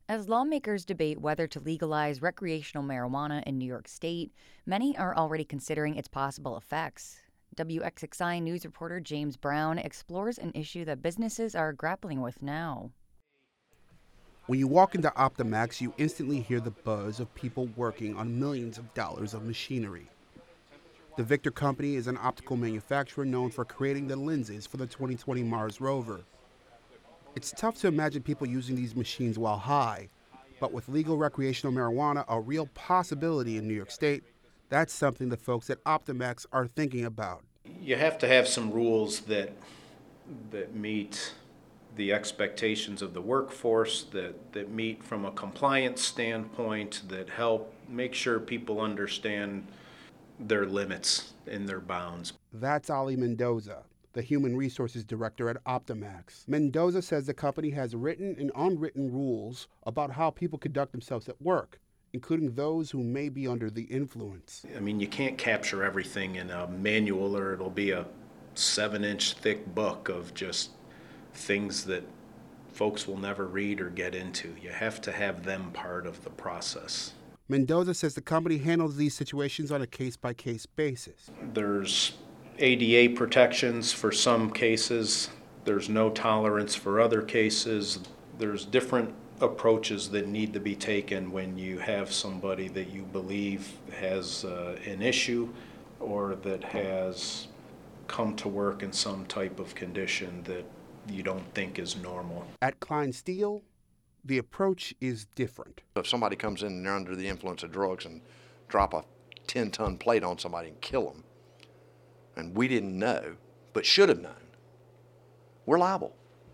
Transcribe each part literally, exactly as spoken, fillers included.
As lawmakers debate whether to legalize recreational marijuana in New York State, many are already considering its possible effects. W X X I News reporter James Brown explores an issue that businesses are grappling with now. When you walk into Optimax, you instantly hear the buzz of people working on millions of dollars of machinery. The Victor Company is an optical manufacturer known for creating the lenses for the twenty twenty Mars rover. It's tough to imagine people using these machines while high, but with legal recreational marijuana a real possibility in New York State, that's something the folks at Optimax are thinking about. You have to have some rules that that meet the expectations of the workforce, that, that meet from a compliance standpoint, that help make sure people understand their limits and their bounds. That's Ali Mendoza, the Human Resources Director at Optimax. Mendoza says the company has written and unwritten rules about how people conduct themselves at work, including those who may be under the influence. I mean, you can't capture everything in a manual, or it'll be a seven-inch thick book of just things that folks will never read or get into. You have to have them part of the process. Mendoza says the company handles these situations on a case-by-case basis. There's A D A protections for some cases. There's no tolerance for other cases. There's different approaches that need to be taken when you have somebody that you believe has uh, an issue or that has come to work in some type of condition that you don't think is normal. At Klein Steel, the approach is different. If somebody comes in and they're under the influence of drugs and drop a ten-ton plate on somebody and kill them, and we didn't know, but should have known, we're liable.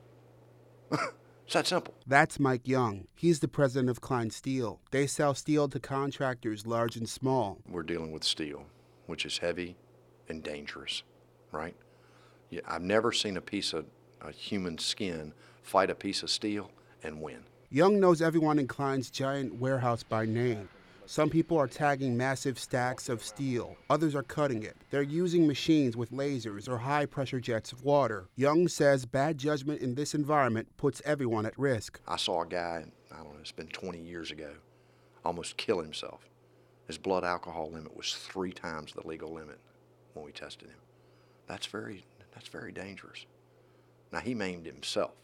It's that simple. That's Mike Young. He's the president of Klein Steel. They sell steel to contractors large and small. We're dealing with steel, which is heavy and dangerous, right? Yeah, I've never seen a piece of a human skin fight a piece of steel and win. Young knows everyone in Klein's giant warehouse by name. Some people are tagging massive stacks of steel. Others are cutting it. They're using machines with lasers or high-pressure jets of water. Young says bad judgment in this environment puts everyone at risk. I saw a guy, I don't know, it's been twenty years ago, almost kill himself. His blood alcohol limit was three times the legal limit when we tested him. That's very, that's very dangerous. Now, he maimed himself.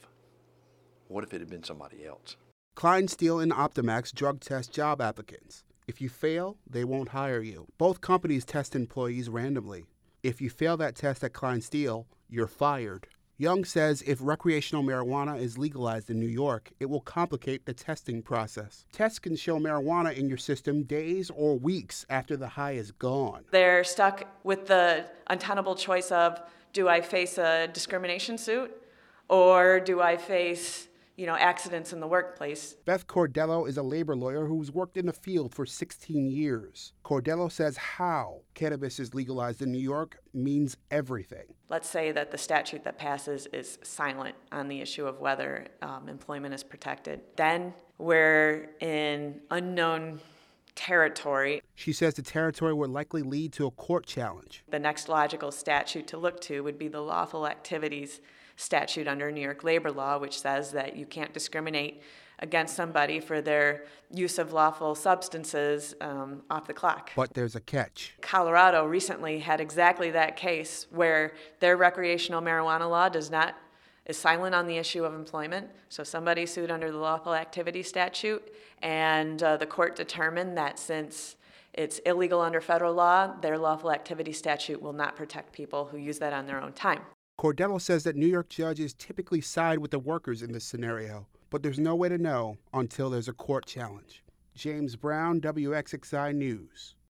What if it had been somebody else? Klein Steel and Optimax drug test job applicants. If you fail, they won't hire you. Both companies test employees randomly. If you fail that test at Klein Steel, you're fired. Young says if recreational marijuana is legalized in New York, it will complicate the testing process. Tests can show marijuana in your system days or weeks after the high is gone. They're stuck with the untenable choice of, do I face a discrimination suit or do I face, you know, accidents in the workplace? Beth Cordello is a labor lawyer who's worked in the field for sixteen years. Cordello says how cannabis is legalized in New York means everything. Let's say that the statute that passes is silent on the issue of whether um, employment is protected. Then we're in unknown territory. She says the territory would likely lead to a court challenge. The next logical statute to look to would be the lawful activities statute under New York labor law, which says that you can't discriminate against somebody for their use of lawful substances um, off the clock. But there's a catch. Colorado recently had exactly that case where their recreational marijuana law does not is silent on the issue of employment. So somebody sued under the lawful activity statute, and uh, the court determined that since it's illegal under federal law, their lawful activity statute will not protect people who use that on their own time. Cordello says that New York judges typically side with the workers in this scenario, but there's no way to know until there's a court challenge. James Brown, W X X I News.